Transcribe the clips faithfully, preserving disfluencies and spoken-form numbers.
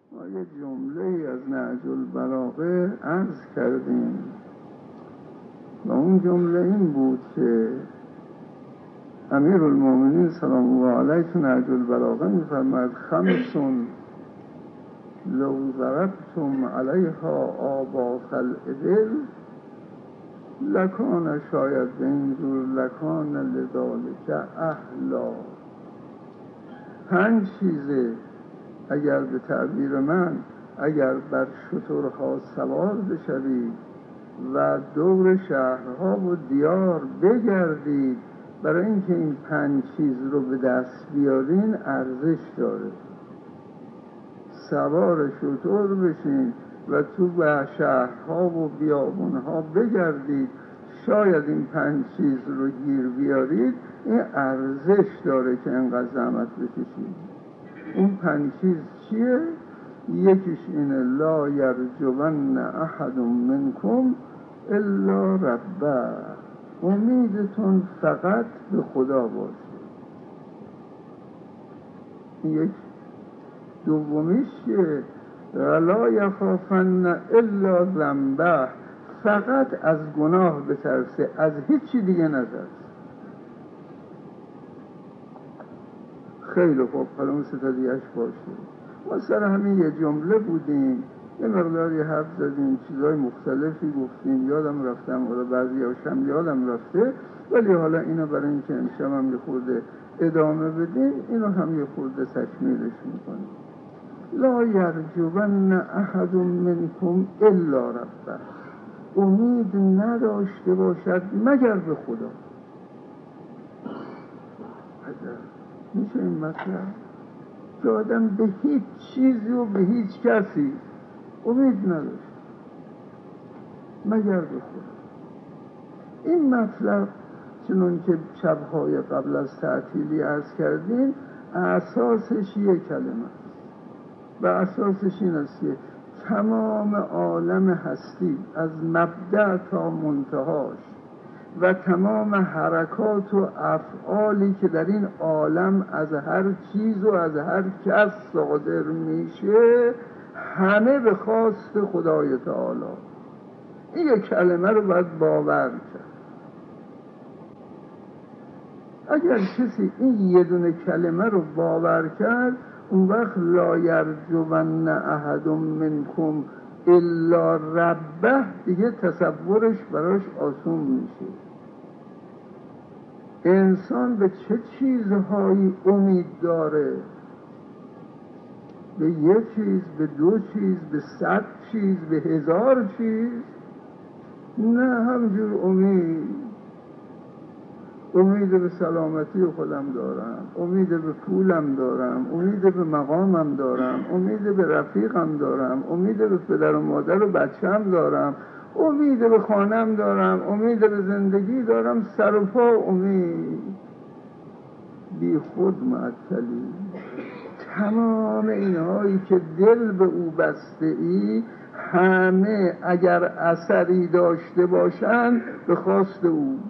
ما یه جمله از نهج البلاغه عرض کردیم و اون جمله این بود که امیرالمومنین سلام الله علیه تو نهج البلاغه می‌فرماید خمسون لو ضربتم علیها آباط الابل لکان، شاید به این جور لکان لذالک اهلا. پنج چیزه اگر به تعبیر من اگر بر شترها سوار بشوید و دور شهرها و دیار بگردید برای اینکه این پنج چیز رو به دست بیارین ارزش داره. سوار شتر بشین و تو به شهرها و بیابونها بگردید، شاید این پنج چیز رو گیر بیارید، این ارزش داره که انقدر زحمت بکشید. اون پنج چیز چیه؟ یکیش اینه لا یرجون احد منکم الا ربه، امیدتون فقط به خدا باشه. یک دومیش که لا یخافن الا ذنبه، فقط از گناه بترسه، از هیچی دیگه نترسه. خیلی خوب، حالا اون ستا دیگهش باشه. ما سر همین یه جمله بودیم، یه مقداری حرف زدیم، چیزهای مختلفی گفتیم، یادم رفتم، حالا بعضی هاشم یادم رفته، ولی حالا اینو برای اینکه امشب هم یه خورده ادامه بدیم، اینو هم یه خورده تکمیلش میکنیم. لا یرجون احد منکم الا ربه، امید نداشته باشد مگر به خدا. میشه این مطلب که آدم به هیچ چیزی و به هیچ کسی امید نداشت مگر به خدا. این مطلب چنون که شبهای قبل از تعطیلی عرض کردیم اساسش یک کلمه است و اساسش این است که تمام عالم هستی از مبدأ تا منتهاش و تمام حرکات و افعالی که در این عالم از هر چیز و از هر کس صادر میشه همه به خواست خدای تعالی. این یک کلمه رو باید باور کرد. اگر کسی این یه دونه کلمه رو باور کرد، اون وقت لا یرجون احد منکم الا ربه دیگه تصورش براش آسون میشه. انسان به چه چیزهایی امید داره؟ به یک چیز، به دو چیز، به صد چیز، به هزار چیز؟ نه، همجور امید امید به سلامتی خودم دارم، امید به پولم دارم، امید به مقامم دارم، امید به رفیقم دارم، امید به پدر و مادر و بچه‌م دارم، امید به خانم دارم، امید به زندگی دارم، سر و پا امید، بی خود معطلی. تمام اینهایی که دل به او بسته ای همه اگر اثری داشته باشند به خواست اوست.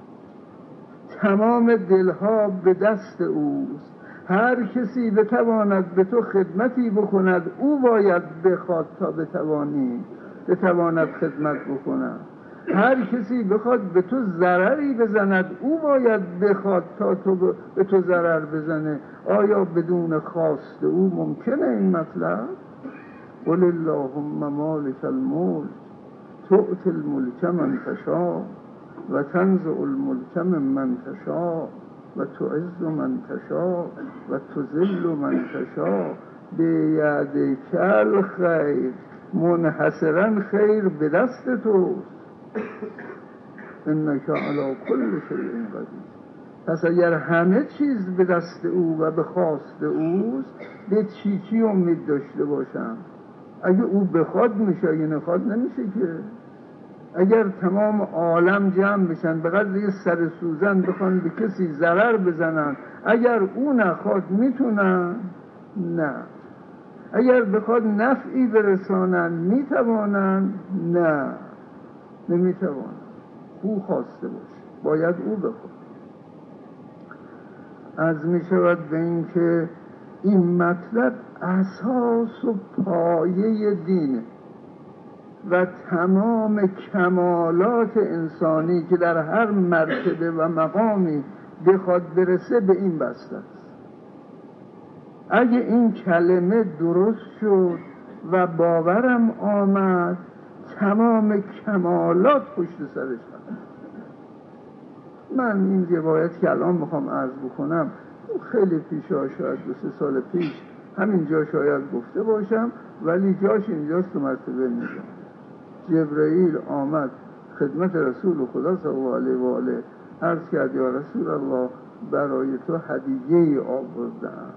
تمام دلها به دست اوست. هر کسی بتواند به تو خدمتی بکند او باید بخواد تا بتوانی بتواند خدمت بکند. هر کسی بخواد به تو ضرری بزند او باید بخواد تا تو به تو ضرر بزنه. آیا بدون خواست او ممکنه این مطلب؟ قل اللهم مالک الملک تؤتی الملک من تشاء و تنزع الملک ممن تشاء و تعز من تشاء و تذل من تشاء بیدک الخیر، منحصرا خیر به دست توست، انک علی کل شیء قدیر. پس اگر همه چیز به دست او و به خواست اوست، به چی چی امید داشته باشم؟ اگه او بخواد میشه، اگه نخواد نمیشه که. اگر تمام عالم جمع بشن به قدر یه سر سوزن بخوان به کسی ضرر بزنن، اگر او نخواد میتونن؟ نه. اگر بخواد نفعی برسانن میتوانن؟ نه، نمیتوانن. او خواسته باشه، باید او بخواد. از میشود به این که این مطلب اساس و پایه دینه و تمام کمالات انسانی که در هر مرتبه و مقامی بخواد برسه به این بسته است. اگه این کلمه درست شد و باورم آمد، تمام کمالات پشت سرش هست. من این روایت که الان میخوام عرض بکنم خیلی پیش ها، شاید دو سه سال پیش همینجا شاید گفته باشم، ولی جاش اینجاست و مرتبه میگم. جبرائیل آمد خدمت رسول خدا صلی الله علیه و آله، عرض کرد یا رسول الله برای تو هدیه آوردم.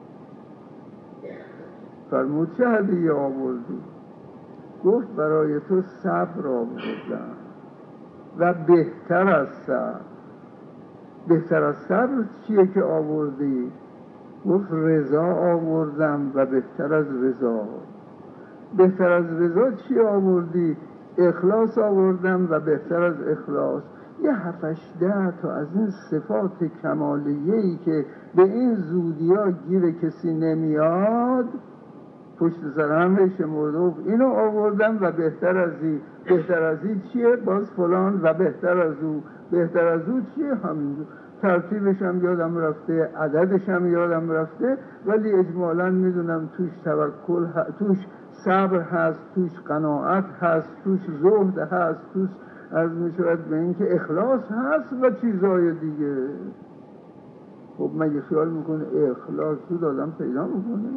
فرمود چه هدیه آوردی؟ گفت برای تو صبر آوردم و بهتر از صبر. بهتر از صبر چیه که آوردی؟ گفت رضا آوردم و بهتر از رضا. بهتر از رضا چی آوردی؟ اخلاص آوردم و بهتر از اخلاص. یه هفتشده تا از این صفات کمالیه‌ای که به این زودی ها گیر کسی نمیاد پشت سر هم شمرده، اینو آوردم و بهتر از این. بهتر از این چیه؟ باز فلان و بهتر از او. بهتر از او چیه؟ همینجور. ترتیبش هم یادم رفته، عددش هم یادم رفته، ولی اجمالاً میدونم توش توکل هست، توش صبر هست، توش قناعت هست، توش زهد هست، توش از میشود به این که اخلاص هست و چیزهای دیگه. خب مگه خیال میکنه اخلاص زود آدم پیدا میکنه؟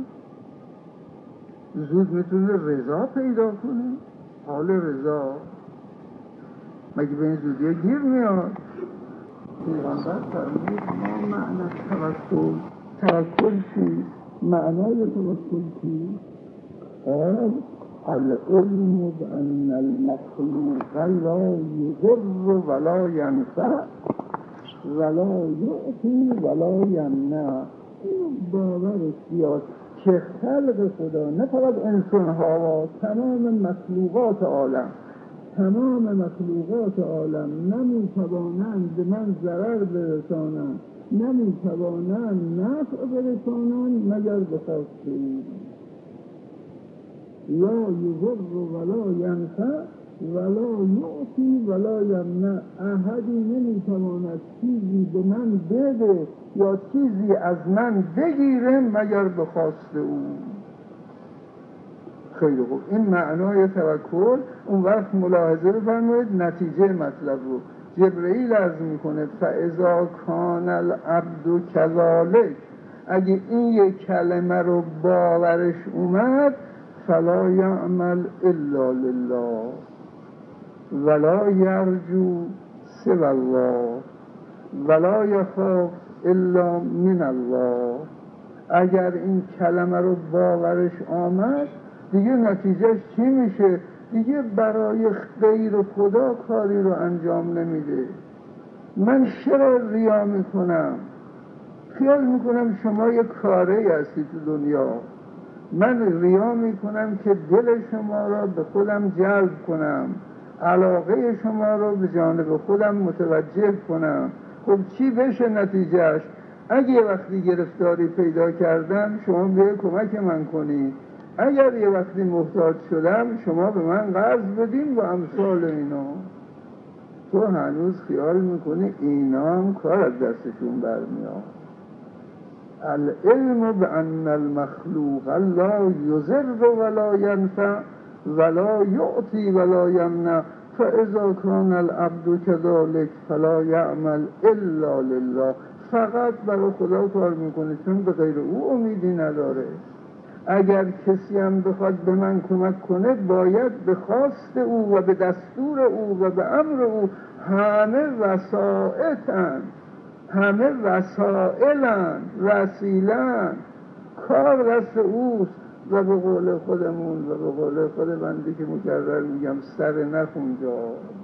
زود میتونه رضا پیدا کنه؟ حال رضا مگه به این زودیه گیر میاد؟ پیغمبر فرمود ما معنی توکل. توکل چی؟ معنای توکل چی؟ قال العلم بأن المخلوق لا يضر ولا ينفع ولا يعطي ولا يمنع. اینو باورش بیاد که خلق خدا، نه فقط انسان ها، تمام مخلوقات عالم، تمام مخلوقات عالم نمیتوانند به من ضرر برسانند، نمیتوانند نفع برسانند مگر به خواست او. لا یضر ولا ینفع ولا یعطی ولا یمنع. احدی نمیتواند چیزی به من بده یا چیزی از من بگیره مگر به خواست او. خیلی خوب، این معنای توکل. اون وقت ملاحظه بفرمایید نتیجه مطلب رو. جبرئیل عرض میکنه فاذا کان العبد کذالک، اگه این یک کلمه رو باورش اومد، فلا یعمل الا لله ولا یرجو سوى الله ولا یخاف الا من الله. اگر این کلمه رو باورش آمد دیگه نتیجهش چی میشه؟ دیگه برای غیر خدا کاری رو انجام نمیده. من چرا ریا میکنم؟ خیال میکنم شما یک کاری هستی تو دنیا. من ریا میکنم که دل شما را به خودم جلب کنم، علاقه شما را به جانب خودم متوجه کنم. خب چی بشه نتیجهش؟ اگه یه وقتی گرفتاری پیدا کردم شما به کمک من کنی، اگر یه وقتی محتاج شدم شما به من قرض بدین و امثال اینا. تو هنوز خیال میکنی اینا هم کار از دستشون برمیاد. العلم بأن المخلوق لا يضر ولا ينفع ولا يعطي ولا يمنع فاذا كان العبد كذلك فلا يعمل الا لله. فقط برای خدا کار میکنه چون به غیر او امیدی نداره. اگر کسی هم بخواد به من کمک کنه باید به خواست او و به دستور او و به امر او. همه وسائطن، همه وسائلن، وسیلن، کار دست اوست. و به قول خودمون و به قول خود بنده که مکرر میگم سر نخ اونجا،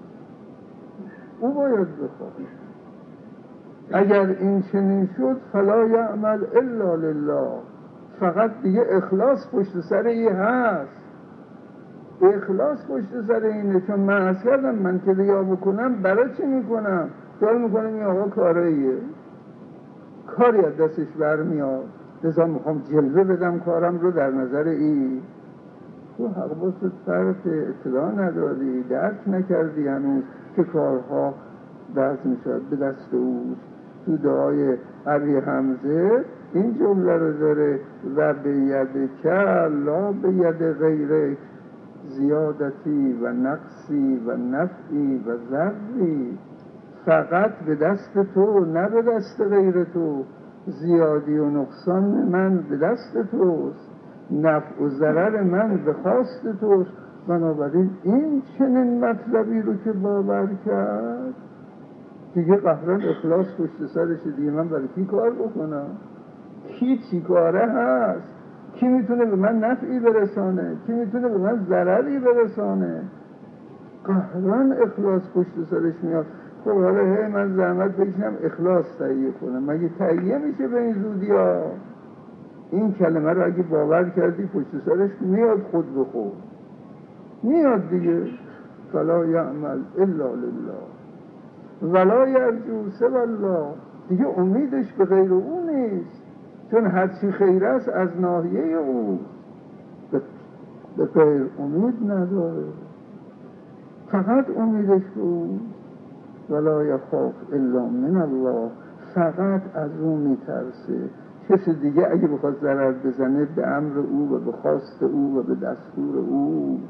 او باید بخواد. اگر این چنین شد فلا یعمل الا لله، فقط دیگه اخلاص پشت سر این هست. اخلاص پشت سر اینه. چون من عرض کردم من که ریا بکنم برای چی میکنم؟ کار میکنم این آقا کاریه، کاری از دستش برمیاد، لذا میخوام جلوه بدم کارم رو در نظر ای. تو حواست فرق اطلاع نداری، درک نکردی هنوز که کارها دست میشود به دست اوست. تو دعای ابی حمزه این جمله رو داره و به ید که لا به ید غیرک زیادتی و نقصی و نفعی و ضری. فقط به دست تو نه به دست غیر تو، زیادی و نقصان من به دست توست، نفع و ضرر من به خواست توست. بنابراین این چنین مطلبی رو که باور کرد دیگه قهران اخلاص پشت سرش، دیگه من برای کی کار بکنم؟ کی چی کاره هست؟ کی میتونه به من نفعی برسانه؟ کی میتونه به من ضرری برسانه؟ قهران اخلاص پشت سرش میاد. خب حالا هی من زحمت بکشم اخلاص تهیه کنم، مگه تهیه میشه به این زودی ها؟ این کلمه رو اگه باور کردی پشت سرش میاد خود به خود میاد دیگه. فلا یعمل الا لله ولا یرجو سوی الله. دیگه امیدش به غیر او نیست، چون هرچی خیر است از ناحیه او، به غیر امید نداره، فقط امیدش به او. ولا یخاف الا من الله، فقط از او میترسه. کسی دیگه اگه بخواد ضرر بزنه به امر او و به خواست او و به دستور او.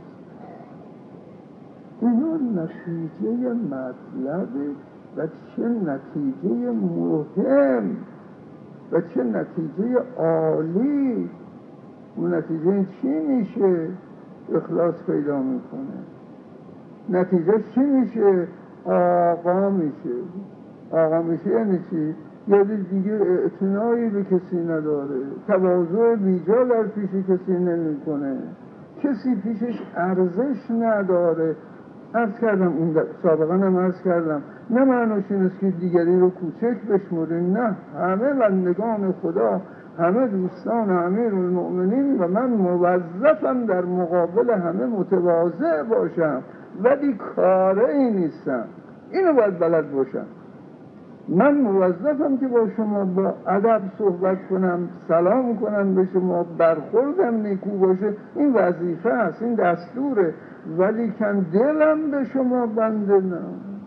اینا نتیجه مطلب و چه نتیجه مهم و چه نتیجه عالی. اون نتیجه چی میشه؟ اخلاص پیدا میکنه. نتیجه چی میشه؟ آقا میشه. آقا میشه یعنی چی؟ یعنی دیگه اعتنایی به کسی نداره، تواضع بیجا در پیش کسی نمیکنه، کسی پیشش ارزش نداره. عرض کردم این سابقا هم عرض کردم، نه معناش این است که دیگری رو کوچک بشمریم، نه، همه بندگان خدا، همه دوستان امیر المؤمنین و من موظفم در مقابل همه متواضع باشم، ولی کاره ای نیستم. اینو باید بلد باشم. من موظفم که با شما با ادب صحبت کنم، سلام کنم به شما، برخوردم نیکو باشه. این وظیفه است، این دستوره، ولی کن دلم به شما بنده نه.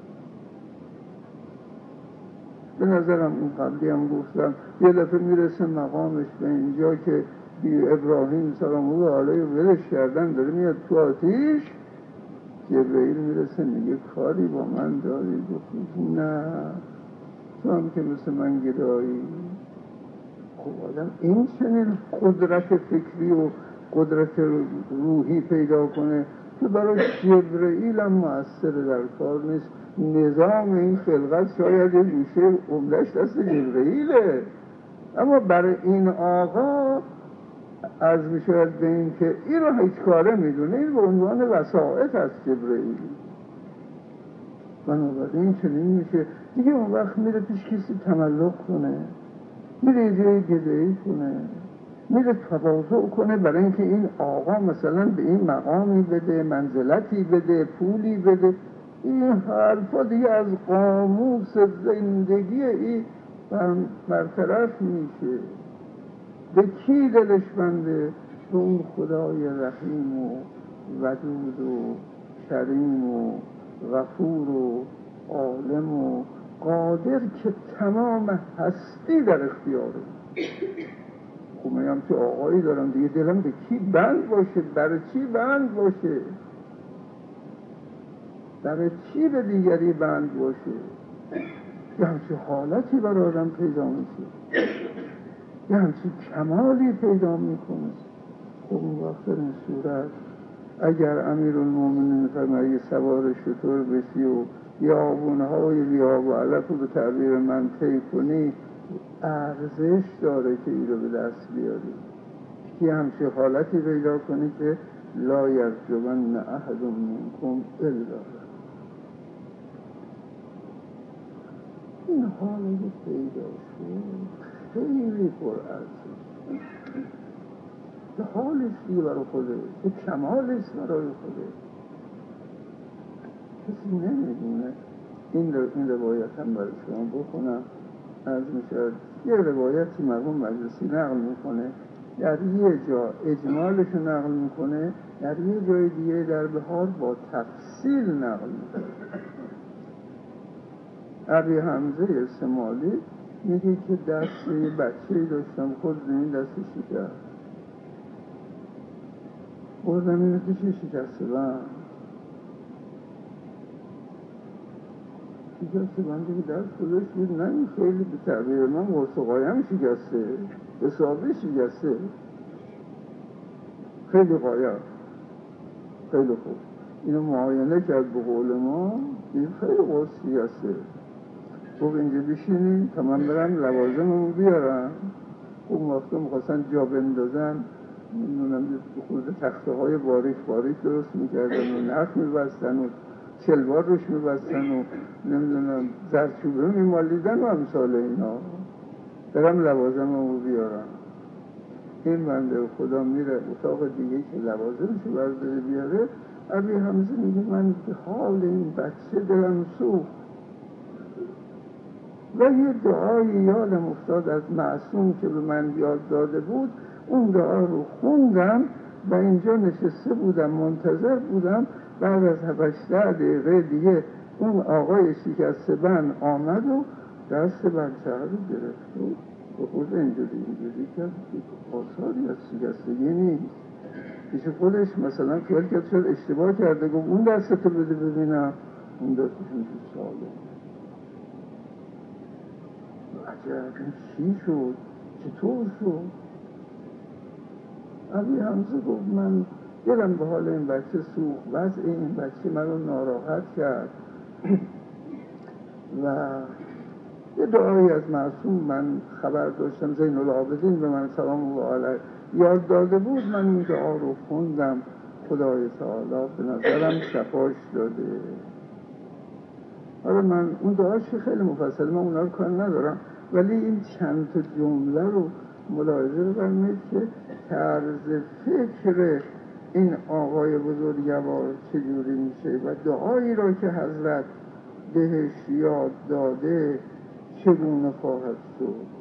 به نظرم این قبلی هم گفتم یه دفعه میرسه مقامش به اینجا که ابراهیم سلام الله علیه ولش کردن، داره میاد تو آتیش. جبرئیل میرسه میگه کاری با من داری؟ گفت نه، تو هم که مثل من گدایی. خب آدم این چنین قدرت فکری و قدرت روحی پیدا کنه که برای جبرئیل هم مؤثر در کار نیست. نظام این خلقت شاید یه گوشه عمده‌اش دست جبرئیله، اما برای این آقا عرض می شود به این که این رو هیچ کاره می دونه، این به عنوان وسائط از جبرئیل. بنابراین چنین میشه دیگه. اون وقت میره پیش کسی تملق کنه، میره یه جای گدایی کنه، میره تواضع کنه برای اینکه این آقا مثلا به این مقامی بده، منزلتی بده، پولی بده. این حرفا دیگه از قاموس زندگی این برطرف میشه. به کی دلش بنده؟ به اون خدای رحیم و ودود و کریم و غفور و عالم و قادر که تمام هستی در اختیاره. خب من هم چه آقایی دارم دیگه، دلم به کی بند باشه؟ برای چی بند باشه؟ برای چی به دیگری بند باشه؟ یه همچه حالتی برای آدم پیدا میشه، یه همچه کمالی پیدا میکنه. خب اون وقت در این صورت اگر امیر المومنین فرمایی سوار شطور بشی و بیابونهای بیاب و علف رو به تعبیر من طی کنی، ارزش داره که این رو به دست بیاری. که همچه حالتی پیدا کنی که لا یرجون احد منکم الا. این حالی پیدا شد خیلی پر ارزش، به حالش دیگه برای خوده، به کمالش برای خوده. کسی نمیدونه. این رو این روایت هم برای شما بخونم. از میشد یه روایتی مرحوم مجلسی نقل میکنه، در یه جا اجمالش رو نقل میکنه، در یه جای دیگه در بهار با تفصیل نقل میکنه. ابی حمزه سمالی میگه که دست یه بچه‌ای داشتم، خود زمین دستش شکست، بردم این دستش شکسته بند شکسته بند که دست خودش بود، نه خیلی به تعبیر من قرص شکسته، حسابی شکسته، خیلی قایم، خیلی خوب. اینو معاینه کرد به قول ما، این خیلی قرص شکسته. خوب اینجا بشینیم تا من برم لوازممو بیارم. اون وقتا میخواستن جا بندازن، نمیدونم خود تخته های باریک باریک درست میکردن و نخ میبستن و چلوار روش میبستن و نمیدونم زرچوبه میمالیدن و امثال اینا. برم لوازممو بیارم. این بنده خدا میره اتاق دیگه که لوازمشو برداره بیاره. ابی حمزه میگه من به حال این بچه دلم سوخت و یه دعای یادم افتاد از معصوم که به من یاد داده بود. اون دعا رو خوندم و اینجا نشسته بودم منتظر بودم. بعد از هشت دقیقه دیگه اون آقای شکسته بند آمد و دست بچه رو گرفت و به خود اینجوری اینجوری کرد که آثاری از شکستگی نیست. پیش خودش مثلا خیال کرد شد اشتباه کرده، گفت اون دستتو بده ببینم، اون دستشون تو ساله. عجب این چی شد؟ چطور شد؟ ابی حمزه گفت من دلم به حال این بچه سوخت، وضع این بچه من رو ناراحت کرد و یه دعایی از معصوم من خبر داشتم، زین العابدین به من سلام الله علیه یاد داده بود، من این دعا رو خوندم، خدای تعالی به نظرم شفاش داده. آره من اون دعاش خیلی مفصل، من اونا رو کار ندارم، ولی این چند تا جمله رو ملاحظه رو برمید که طرز فکر این آقای بزرگوار چجوری میشه و دعایی را که حضرت بهش یاد داده چگونه خواهد شد.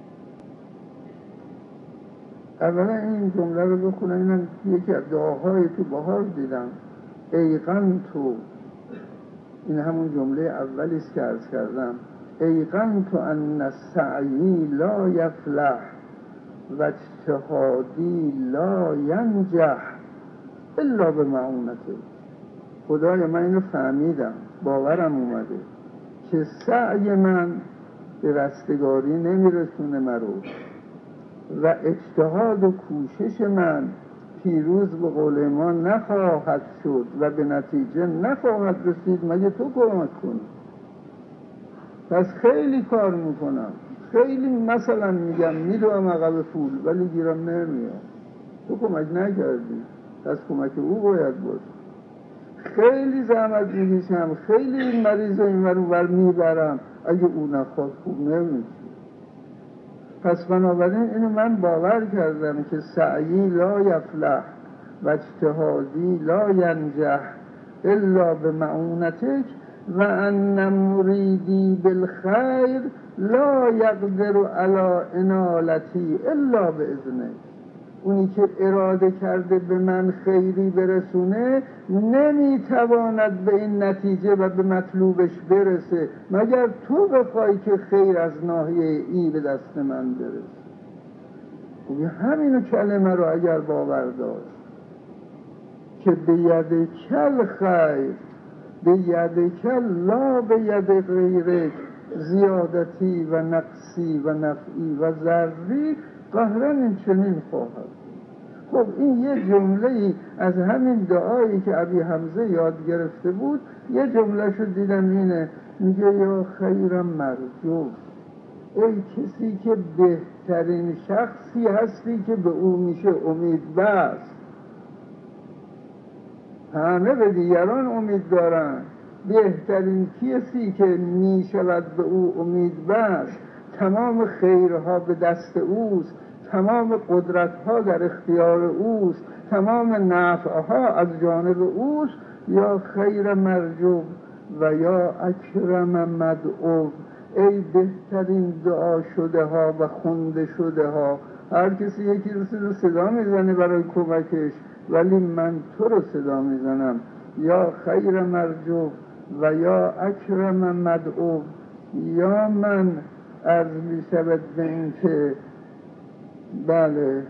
اولا این جمله رو بخونم، اینم یکی از دعاهای تو بهار دیدم، ایقن تو، این همون جمله اولی است که عرض کردم، ایقن تو ان سعی لا یفلح و اجتهادی لا ینجح الا به معونته. خدایا من اینو فهمیدم، باورم اومده که سعی من به رستگاری نمیرسونه مرو و اجتهاد و کوشش من پیروز به قول ما نخواهد شد و به نتیجه نخواهد رسید مگه تو کمک کنی. پس خیلی کار میکنم، خیلی مثلا میگم میدوام عقب پول ولی گیرم نمیاد، تو کمک نکردی، پس کمک او باید باشه. خیلی زحمت میکشم، خیلی این مریض و این ور میبرم، اگه او نخواد خوب نمیشه. پس بنابراین اینو من باور کردم که سعی لا یفلح و اجتهادی لا ینجح الا به معونتک و ان مریدی بالخیر لا یقدر علی انالتی الا باذنک. اونی که اراده کرده به من خیری برسونه نمیتواند به این نتیجه و به مطلوبش برسه مگر تو بخوای که خیر از ناحیه ای به دست من برسه. و همینو کلمه رو اگر باور داشت که به ید کل خیر به ید کل لا به ید غیرک زیادتی و نقصی و نفعی و ضرری، قهرن این چنین خواهد. خب این یه جمله از همین دعایی که ابی حمزه یاد گرفته بود، یه جمله شو دیدم اینه، میگه یا خیرم مرجو، ای کسی که بهترین شخصی هستی که به او میشه امید بست. همه به دیگران امید دارن، بهترین کسی که میشود به او امید بست، تمام خیرها به دست اوست، تمام قدرتها در اختیار اوست، تمام نفعها از جانب اوست. یا خیر مرجو و یا اکرم مدعو ای بهترین دعا شده ها و خونده شده ها. هر کسی یکی رو صدا میزنه برای کمکش، ولی من تو رو صدا میزنم. یا خیر مرجو و یا اکرم مدعو. یا من عرض می شود به این که بله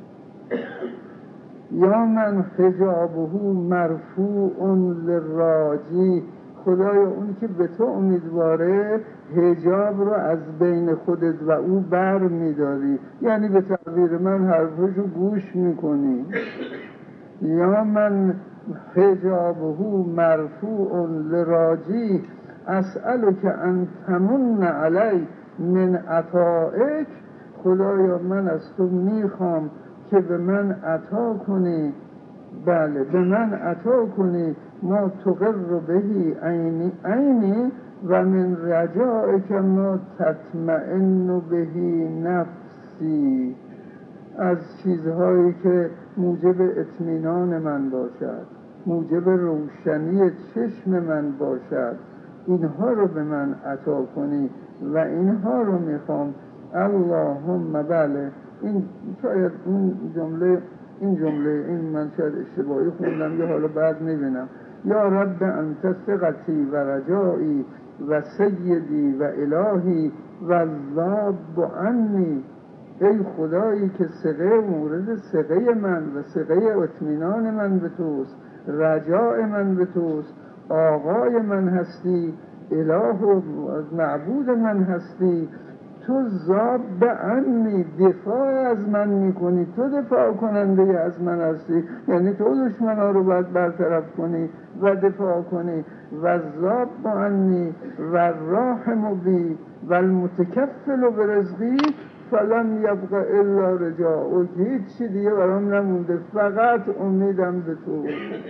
یا من حجابه مرفوع للراجی. خدایا اون که به تو امیدواره حجاب رو از بین خودت و او بر میداری، یعنی به تعبیر من حرفشو گوش میکنی. یا من حجابه مرفوع للراجی اسألک ان تمن علی من عطائک. خدایا من از تو میخوام که به من عطا کنی، بله به من عطا کنی ما تقر بهی عینی عینی و من رجائک ما تطمئن بهی نفسی. از چیزهایی که موجب اطمینان من باشد، موجب روشنی چشم من باشد، اینها رو به من عطا کنی و اینها رو میخوام. اللهم بله این شاید این جمله این جمله این من شاید اشتباهی خوندم یا حالا بعد میبینم. یا رب انت ثقتی و رجایی و سیدی و الهی و ذاب عنی. ای خدایی که ثقه مورد ثقه من و ثقه اطمینان من به توست، رجاء من به توست، آقای من هستی، اله و معبود من هستی. تو ذاب عنی دفاع از من میکنی، تو دفاع کننده از من هستی، یعنی تو دشمنا رو باید برطرف کنی و دفاع کنی. و ذاب عنی و راحم بی و المتکفل برزقی فلم یبقى الا رجاء. و هیچی دیگه برام نمونده، فقط امیدم به تو.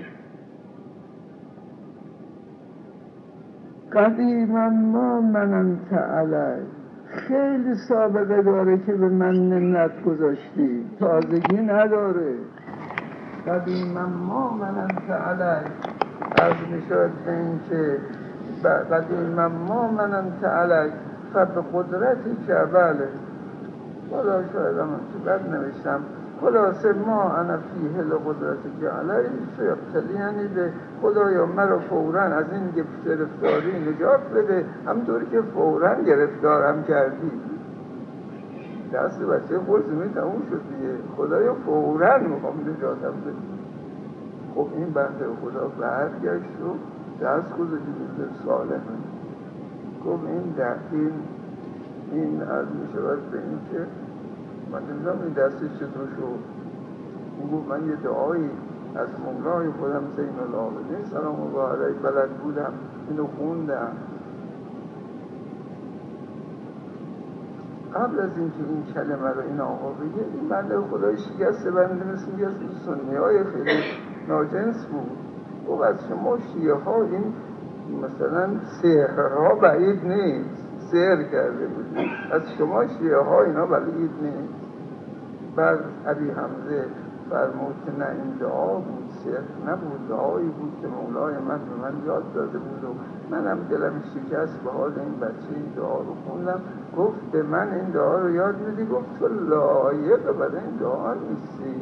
قدیما ما مننت علی. خیلی سابقه داره که به من منت گذاشتی، تازگی نداره. قدیما ما مننت علی از میشود به این که قدیما ما مننت علی فب قدرتی که بله خدا شاید هم تو بد نوشتم. خلاصه ما انا فیه لقدرتی که علی شیبتلی، یعنی به خدایا مرا فوراً از این گرفتاری نجات بده، همطوری که فوراً گرفتارم کردی. دست بچه خود زمین تموم شد دیگه، خدایا فوراً میخوام نجاتم بده. خب این بنده خدا برگشت و دست خود جبیل صالحه. خب این در این این از میشود به این که من نمیدونم این دستش چطور شد. اون گفت من یه دعایی از مولای خودم زین العابدین سلام الله علیه بلد بودم، اینو خوندم. قبل از اینکه این کلمه رو این آقا بگه، این بنده خدای شکسته بنده مثل میگه از سنی های خیلی ناجنس بود. خب از شما شیعه ها این مثلا سحرها بعید نیست، سحر کرده بود، از شما شیعه ها اینا بعید نیست. بعد ابی حمزه فرمود که نه این دعا بود، سحر نبود، دعایی بود که مولای من به من یاد داده بود و منم دلم شکست به حال این بچه این دعا رو خوندم. گفت به من این دعا رو یاد میدی؟ گفت تو لایق برای این دعا نیستی،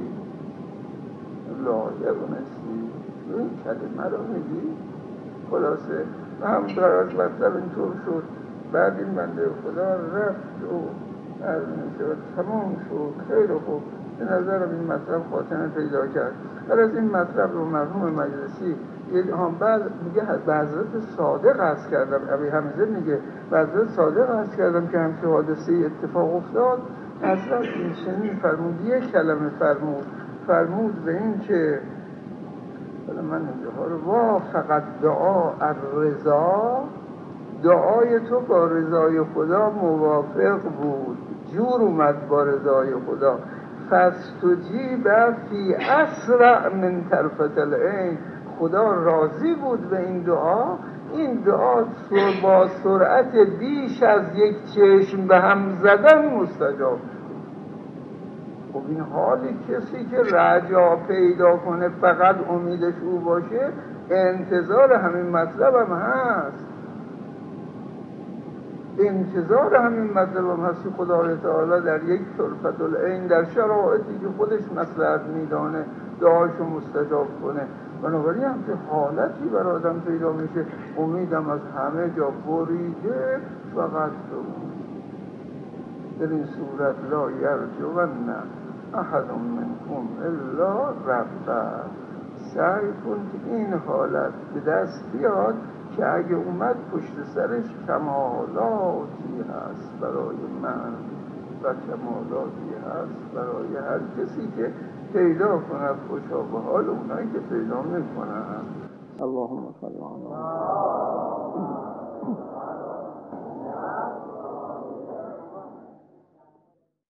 لایق نیستی، این کلمه رو میگی. خلاصه هم دراز مطلب اینطور شد. بعد این بنده خدا رفت و از میشود تمام شد. خیلی خوب، به نظرم این مطلب خاتمه پیدا کرد. هر از این مطلب رو مرحوم مجلسی هم بعد میگه به حضرت صادق عرض کردم، ابی حمزه میگه به حضرت صادق عرض کردم که همچه حادثه اتفاق افتاد. حضرت این چنین فرمود، یک کلمه فرمود فرمود به این که من اینجا ها رو وا فقط دعا الرضا، دعای تو با رضای خدا موافق بود، جور اومد با رضای خدا. فاستجیب فی اسرع من طرفة العین، خدا راضی بود به این دعا. این دعا با سرعت بیش از یک چشم به هم زدن مستجاب. خب این حالی کسی که رجا پیدا کنه فقط امیدش او باشه، انتظار همین مطلب هم هست. انتظار همین مطلب هم هست که خدای تعالی در یک طرفت العین در شرایطی که خودش مصلحت میدانه دعاشو مستجاب کنه. بنابراین همچه حالتی برای آدم پیدا میشه، امیدم از همه جا بریده فقط به اون. در این صورت لا یرجون احد منکم الا ربه. سعی کن که این حالت به دست بیاد که اگه اومد پشت سرش کمالاتی هست برای من و کمالاتی هست برای هر کسی که پیدا کند خوشا به حال اونایی که پیدا میکنن. اللهم صل علی محمد.